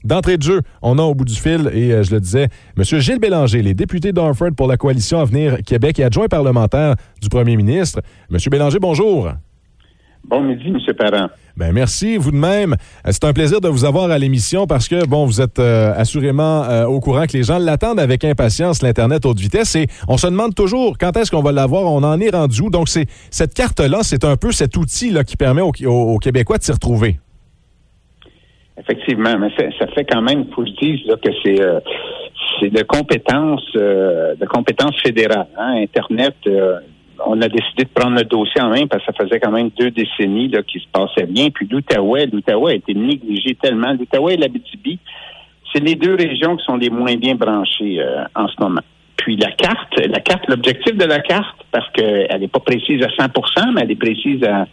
D'entrée de jeu, on a au bout du fil, et je le disais, M. Gilles Bélanger, les députés d'Orford pour la coalition Avenir Québec et adjoint parlementaire du premier ministre. M. Bélanger, bonjour. Bon midi, M. Parent. Ben merci, vous de même. C'est un plaisir de vous avoir à l'émission parce que, bon, vous êtes assurément au courant que les gens l'attendent avec impatience, l'Internet haute vitesse, et on se demande toujours quand est-ce qu'on va l'avoir, on en est rendu où. Donc, cette carte-là, c'est un peu cet outil là, qui permet aux Québécois de s'y retrouver. Effectivement, mais ça fait quand même, il faut que je dise là, que c'est de compétences fédérales. Hein? Internet, on a décidé de prendre le dossier en main parce que ça faisait quand même 2 décennies là, qu'il se passait bien. Puis l'Outaouais a été négligé tellement. L'Outaouais et l'Abitibi, c'est les 2 régions qui sont les moins bien branchées en ce moment. Puis la carte, l'objectif de la carte, parce qu'elle n'est pas précise à 100%, mais elle est précise à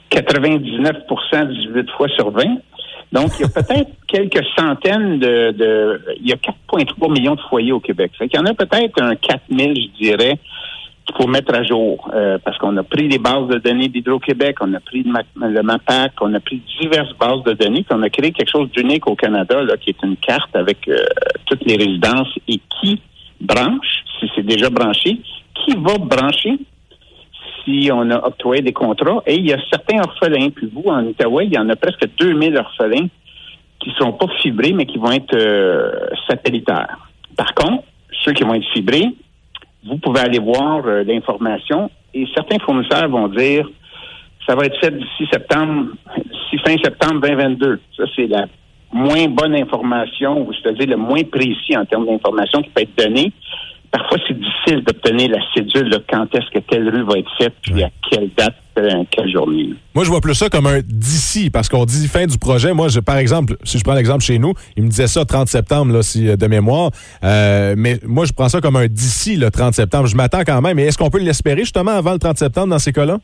99%, 18 fois sur 20. Donc, il y a peut-être quelques centaines il y a 4,3 millions de foyers au Québec. Fait qu'il y en a peut-être un 4000, je dirais, qu'il faut mettre à jour. Parce qu'on a pris les bases de données d'Hydro-Québec, on a pris le MAPAC, on a pris diverses bases de données, puis on a créé quelque chose d'unique au Canada, là, qui est une carte avec toutes les résidences et qui branche, si c'est déjà branché, qui va brancher si on a octroyé des contrats. Et il y a certains orphelins, puis vous, en Outaouais, il y en a presque 2000 orphelins qui sont pas fibrés, mais qui vont être satellitaires. Par contre, ceux qui vont être fibrés, vous pouvez aller voir l'information, et certains fournisseurs vont dire ça va être fait d'ici fin septembre 2022. Ça, c'est la moins bonne information, ou c'est-à-dire le moins précis en termes d'information qui peut être donnée. Parfois, c'est difficile d'obtenir la cédule, là, quand est-ce que telle rue va être faite, puis à quelle date, quelle journée. Moi, je vois plus ça comme un d'ici, parce qu'on dit fin du projet. Moi, par exemple, si je prends l'exemple chez nous, il me disait ça 30 septembre, là, de mémoire. Mais moi, je prends ça comme un d'ici, le 30 septembre. Je m'attends quand même. Mais est-ce qu'on peut l'espérer, justement, avant le 30 septembre, dans ces cas-là?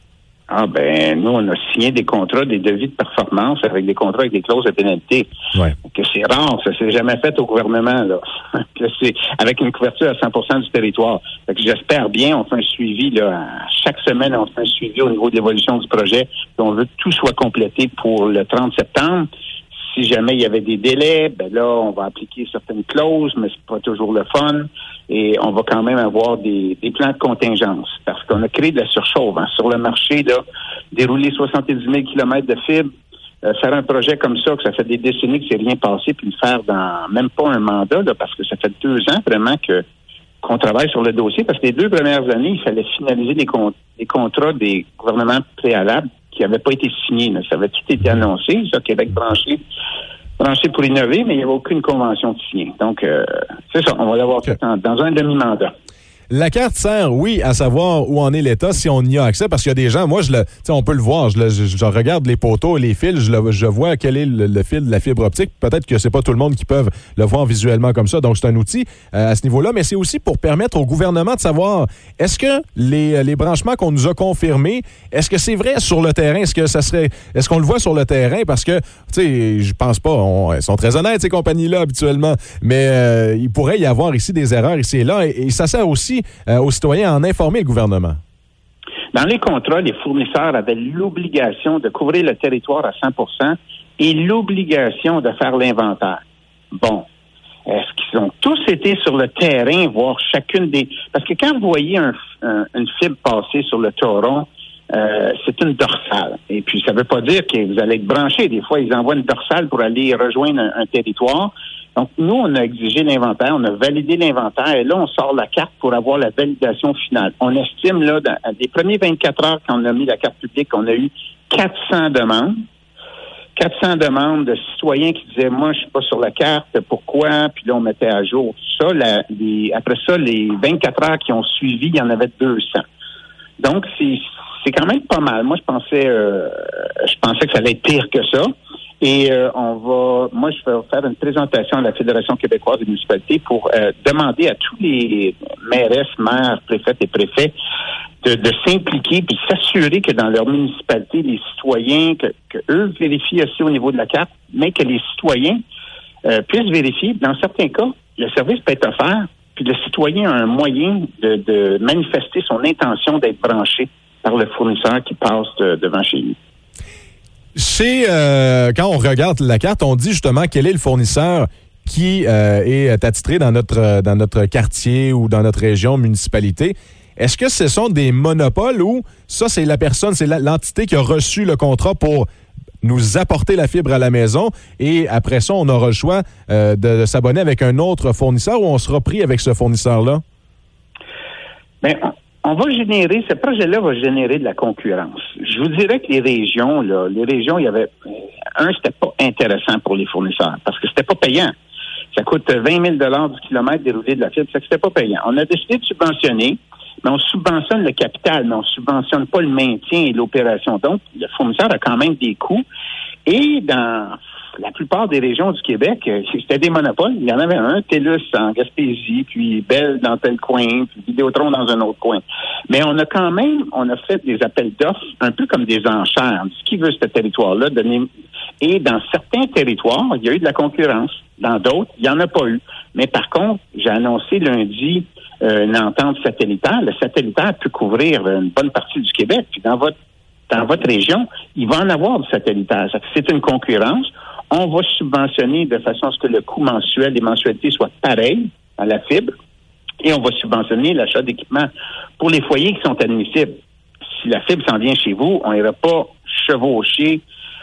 Nous, on a signé des contrats, des devis de performance avec des contrats avec des clauses de pénalité. Ouais. Que c'est rare, ça s'est jamais fait au gouvernement, là. Que c'est avec une couverture à 100% du territoire. Fait que j'espère bien, on fait un suivi, là, chaque semaine, on fait un suivi au niveau de l'évolution du projet. On veut que tout soit complété pour le 30 septembre. Si jamais il y avait des délais, ben là, on va appliquer certaines clauses, mais c'est pas toujours le fun. Et on va quand même avoir des plans de contingence. Parce qu'on a créé de la surchauffe. Hein. Sur le marché, là, dérouler 70 000 km de fibres, faire un projet comme ça, que ça fait des décennies que c'est rien passé, puis le faire dans même pas un mandat, là, parce que ça fait 2 ans vraiment qu'on travaille sur le dossier. Parce que les 2 premières années, il fallait finaliser les contrats des gouvernements préalables qui n'avaient pas été signés. Là. Ça avait tout été annoncé, ça, Québec branché pour innover, mais il n'y avait aucune convention de signer. Donc, c'est ça, on va l'avoir fait dans un demi-mandat. La carte sert, oui, à savoir où en est l'État, si on y a accès, parce qu'il y a des gens, moi, on peut le voir, je regarde les poteaux, les fils, je vois quel est le fil de la fibre optique. Peut-être que c'est pas tout le monde qui peut le voir visuellement comme ça, donc c'est un outil à ce niveau-là, mais c'est aussi pour permettre au gouvernement de savoir, est-ce que les branchements qu'on nous a confirmés, est-ce que c'est vrai sur le terrain? Est-ce qu'on le voit sur le terrain? Parce que, tu sais, je pense pas, elles sont très honnêtes, ces compagnies-là, habituellement, mais il pourrait y avoir ici des erreurs ici et là, et ça sert aussi aux citoyens à en informer le gouvernement. Dans les contrats, les fournisseurs avaient l'obligation de couvrir le territoire à 100% et l'obligation de faire l'inventaire. Bon. Est-ce qu'ils ont tous été sur le terrain, voir chacune des... Parce que quand vous voyez une fibre passer sur le torron, c'est une dorsale. Et puis, ça ne veut pas dire que vous allez être branché. Des fois, ils envoient une dorsale pour aller rejoindre un territoire. Donc, nous, on a exigé l'inventaire, on a validé l'inventaire, et là, on sort la carte pour avoir la validation finale. On estime, là, dans les premiers 24 heures qu'on a mis la carte publique, on a eu 400 demandes. 400 demandes de citoyens qui disaient, moi, je suis pas sur la carte, pourquoi? Puis là, on mettait à jour tout ça. Après ça, les 24 heures qui ont suivi, il y en avait 200. Donc, c'est quand même pas mal. Moi, je pensais que ça allait être pire que ça. Et moi, je vais faire une présentation à la Fédération québécoise des municipalités pour demander à tous les mairesses, maires, préfètes et préfets de s'impliquer puis s'assurer que dans leur municipalité, les citoyens, que eux vérifient aussi au niveau de la carte, mais que les citoyens puissent vérifier. Dans certains cas, le service peut être offert, puis le citoyen a un moyen de manifester son intention d'être branché par le fournisseur qui passe devant chez lui. Quand on regarde la carte, on dit justement quel est le fournisseur qui est attitré dans notre quartier ou dans notre région, municipalité. Est-ce que ce sont des monopoles ou ça, c'est la personne, c'est l'entité qui a reçu le contrat pour nous apporter la fibre à la maison et après ça, on aura le choix de s'abonner avec un autre fournisseur ou on sera pris avec ce fournisseur-là? Bien, on va générer, ce projet-là va générer de la concurrence. Je vous dirais que les régions, il y avait... c'était pas intéressant pour les fournisseurs parce que c'était pas payant. Ça coûte 20 000 du kilomètre déroulé de la fibre, ça que c'était pas payant. On a décidé de subventionner, mais on subventionne le capital, mais on subventionne pas le maintien et l'opération. Donc, le fournisseur a quand même des coûts. Et dans la plupart des régions du Québec, c'était des monopoles. Il y en avait un, TELUS en Gaspésie, puis Bell dans tel coin, puis Vidéotron dans un autre coin. Mais on a fait des appels d'offres un peu comme des enchères. Ce qui veut ce territoire-là donner. Et dans certains territoires, il y a eu de la concurrence. Dans d'autres, il n'y en a pas eu. Mais par contre, j'ai annoncé lundi une entente satellitaire. Le satellitaire peut couvrir une bonne partie du Québec. Puis dans votre région, il va en avoir du satellitaire. C'est une concurrence. On va subventionner de façon à ce que le coût mensuel des mensualités soit pareil à la fibre. Et on va subventionner l'achat d'équipements pour les foyers qui sont admissibles. Si la fibre s'en vient chez vous, on n'ira pas chevaucher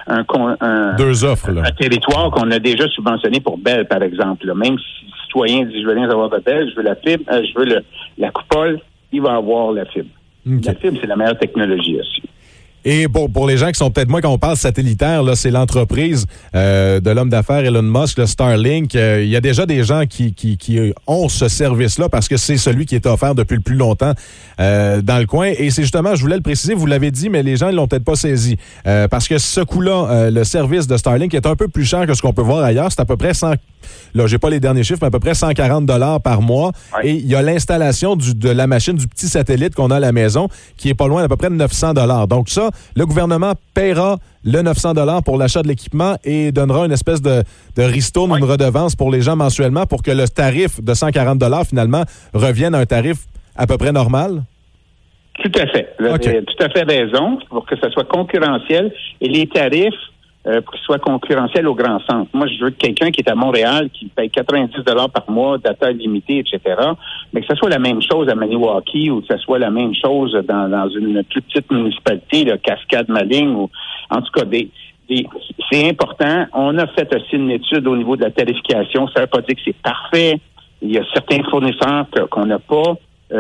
deux offres, là. Un territoire qu'on a déjà subventionné pour Bell, par exemple. Là. Même si le citoyen dit « je veux rien avoir de Bell, je veux la fibre, je veux la coupole », il va avoir la fibre. Okay. La fibre, c'est la meilleure technologie aussi. Et pour les gens qui sont peut-être moins, quand on parle satellitaire, là, c'est l'entreprise de l'homme d'affaires Elon Musk, le Starlink. Il y a déjà des gens qui ont ce service-là parce que c'est celui qui est offert depuis le plus longtemps dans le coin. Et c'est justement, je voulais le préciser, vous l'avez dit, mais les gens ne l'ont peut-être pas saisi. Parce que ce coup-là, le service de Starlink est un peu plus cher que ce qu'on peut voir ailleurs. C'est à peu près 100... Là, j'ai pas les derniers chiffres, mais à peu près 140 $ par mois. Ouais. Et il y a l'installation de la machine, du petit satellite qu'on a à la maison, qui est pas loin d'à peu près de 900 $. Donc ça, le gouvernement paiera le 900 $ pour l'achat de l'équipement et donnera une espèce de ristourne, une redevance pour les gens mensuellement pour que le tarif de 140 $ finalement revienne à un tarif à peu près normal? Tout à fait. Vous avez tout à fait raison pour que ça soit concurrentiel et les tarifs pour qu'ils soient concurrentiels au grand centre. Moi, je veux que quelqu'un qui est à Montréal, qui paye 90 $ par mois, data limitée, etc., mais que ce soit la même chose à Maniwaki ou que ce soit la même chose dans une plus petite municipalité, là, Cascade-Maligne, ou en tout cas, c'est important. On a fait aussi une étude au niveau de la tarification. Ça ne veut pas dire que c'est parfait. Il y a certains fournisseurs qu'on n'a pas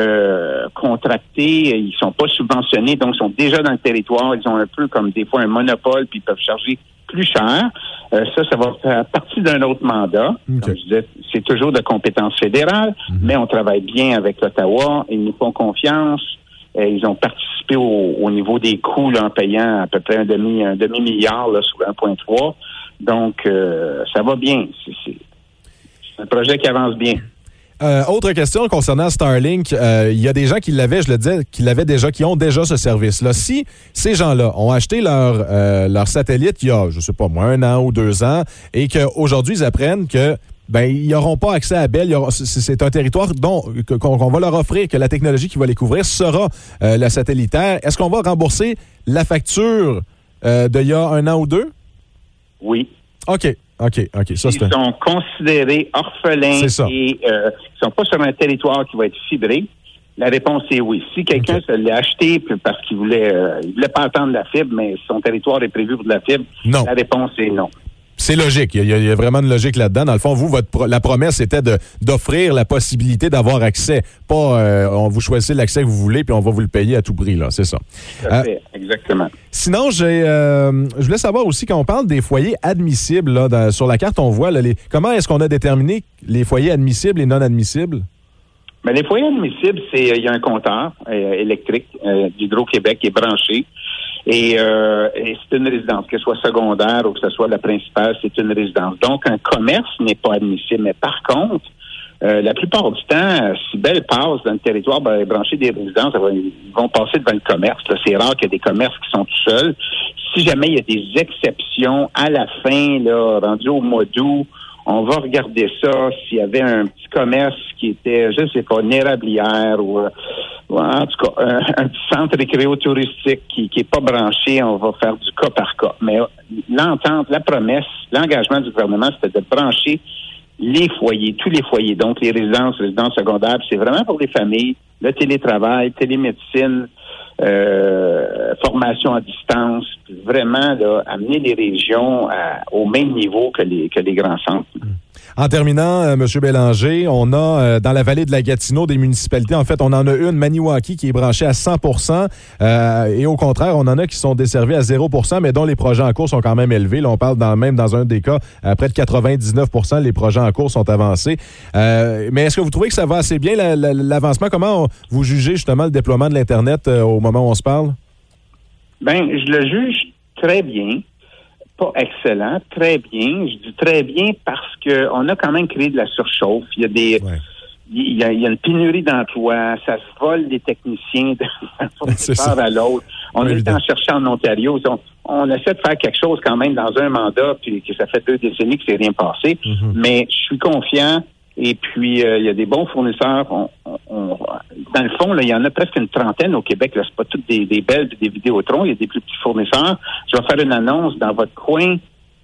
contractés, ils sont pas subventionnés, donc ils sont déjà dans le territoire. Ils ont un peu comme des fois un monopole, puis ils peuvent charger plus cher. Ça va faire partie d'un autre mandat. Okay. Comme je disais, c'est toujours de compétence fédérale, mais on travaille bien avec l'Ottawa. Ils nous font confiance. Ils ont participé au niveau des coûts là, en payant à peu près un demi-milliard là, sur 1,3. Donc, ça va bien. C'est un projet qui avance bien. Autre question concernant Starlink, il y a des gens qui l'avaient, je le disais, qui ont déjà ce service-là. Si ces gens-là ont acheté leur satellite il y a, je sais pas moi, 1 an ou 2 ans, et qu'aujourd'hui ils apprennent que ils n'auront pas accès à Bell, c'est un territoire qu'on va leur offrir, que la technologie qui va les couvrir sera la satellitaire. Est-ce qu'on va rembourser la facture d'il y a 1 an ou 2? Oui. OK. Ça, ils sont considérés orphelins et ils sont pas sur un territoire qui va être fibré. La réponse est oui. Si quelqu'un se l'est acheté parce qu'il voulait pas attendre la fibre, mais son territoire est prévu pour de la fibre, non. La réponse est non. C'est logique. Il y a vraiment une logique là-dedans. Dans le fond, la promesse était d'offrir la possibilité d'avoir accès. Pas, on vous choisissez l'accès que vous voulez, puis on va vous le payer à tout prix, là. C'est ça. Tout à fait, exactement. Sinon, je voulais savoir aussi, quand on parle des foyers admissibles, là, sur la carte, on voit, là, comment est-ce qu'on a déterminé les foyers admissibles et non admissibles? Mais les foyers admissibles, il y a un compteur électrique d'Hydro-Québec qui est branché. Et c'est une résidence, que ce soit secondaire ou que ce soit la principale, c'est une résidence. Donc, un commerce n'est pas admissible. Mais par contre, la plupart du temps, si Bell passe dans le territoire branché des résidences, ils vont passer devant le commerce. Là. C'est rare qu'il y ait des commerces qui sont tout seuls. Si jamais il y a des exceptions à la fin, là, rendu au mois d'août, on va regarder ça. S'il y avait un petit commerce qui était, je sais pas, une érablière ou en tout cas, un petit centre récréo-touristique qui est pas branché, on va faire du cas par cas. Mais l'entente, la promesse, l'engagement du gouvernement, c'était de brancher les foyers, tous les foyers, donc les résidences secondaires. C'est vraiment pour les familles, le télétravail, télémédecine, formation à distance, vraiment là, amener les régions au même niveau que les grands centres. En terminant, M. Bélanger, on a dans la vallée de la Gatineau des municipalités. En fait, on en a une, Maniwaki, qui est branchée à 100%. Et au contraire, on en a qui sont desservis à 0%, mais dont les projets en cours sont quand même élevés. Là, on parle même dans un des cas, près de 99%, les projets en cours sont avancés. Mais est-ce que vous trouvez que ça va assez bien, l'avancement? Comment vous jugez justement le déploiement de l'Internet au moment où on se parle? Bien, je le juge très bien. Pas excellent, très bien. Je dis très bien parce que on a quand même créé de la surchauffe. Il y a il y a une pénurie d'emplois. Ça se vole des techniciens d'un fournisseur à l'autre. On est en cherchant en Ontario. On essaie de faire quelque chose quand même dans un mandat, puis que ça fait 2 décennies que c'est rien passé. Mm-hmm. Mais je suis confiant. Et puis, il y a des bons fournisseurs. Dans le fond, là, il y en a presque une trentaine au Québec. Là, c'est pas toutes des Bell et des Vidéotron. Il y a des plus petits fournisseurs. Je vais faire une annonce dans votre coin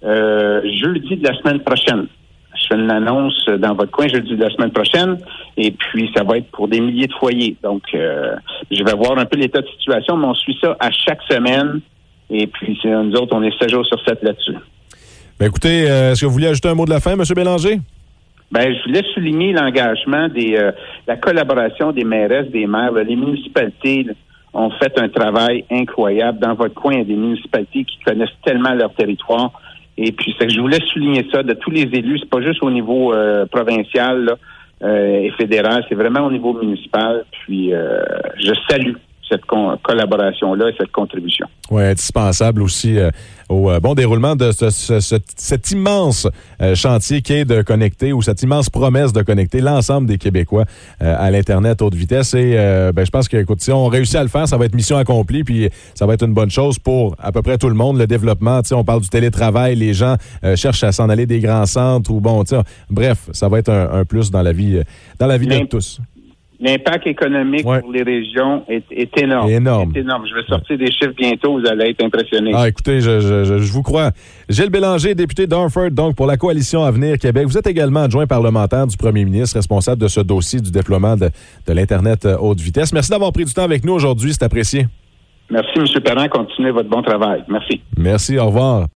jeudi de la semaine prochaine. Je fais une annonce dans votre coin jeudi de la semaine prochaine. Et puis, ça va être pour des milliers de foyers. Donc, je vais voir un peu l'état de situation, mais on suit ça à chaque semaine. Et puis, nous autres, on est 7 jours sur 7 là-dessus. Bien, écoutez, est-ce que vous vouliez ajouter un mot de la fin, M. Bélanger? Ben, je voulais souligner l'engagement la collaboration des mairesses, des maires. Les municipalités ont fait un travail incroyable. Dans votre coin, il y a des municipalités qui connaissent tellement leur territoire. Et puis, c'est que je voulais souligner ça de tous les élus. C'est pas juste au niveau provincial et fédéral, c'est vraiment au niveau municipal. Puis, je salue cette collaboration-là et cette contribution. Oui, indispensable aussi au bon déroulement de cet immense chantier qui est de connecter, ou cette immense promesse de connecter l'ensemble des Québécois à l'Internet haute vitesse. Et je pense que, écoute, si on réussit à le faire, ça va être mission accomplie, puis ça va être une bonne chose pour à peu près tout le monde. Le développement, on parle du télétravail, les gens cherchent à s'en aller des grands centres, ou bref, ça va être un plus dans la vie de tous. L'impact économique pour les régions est énorme. Énorme. C'est énorme. Je vais sortir des chiffres bientôt, vous allez être impressionnés. Ah, écoutez, je vous crois. Gilles Bélanger, député d'Orford, donc pour la Coalition Avenir Québec. Vous êtes également adjoint parlementaire du premier ministre, responsable de ce dossier du déploiement de l'Internet haute vitesse. Merci d'avoir pris du temps avec nous aujourd'hui, c'est apprécié. Merci, M. Perrin. Continuez votre bon travail. Merci. Merci, au revoir.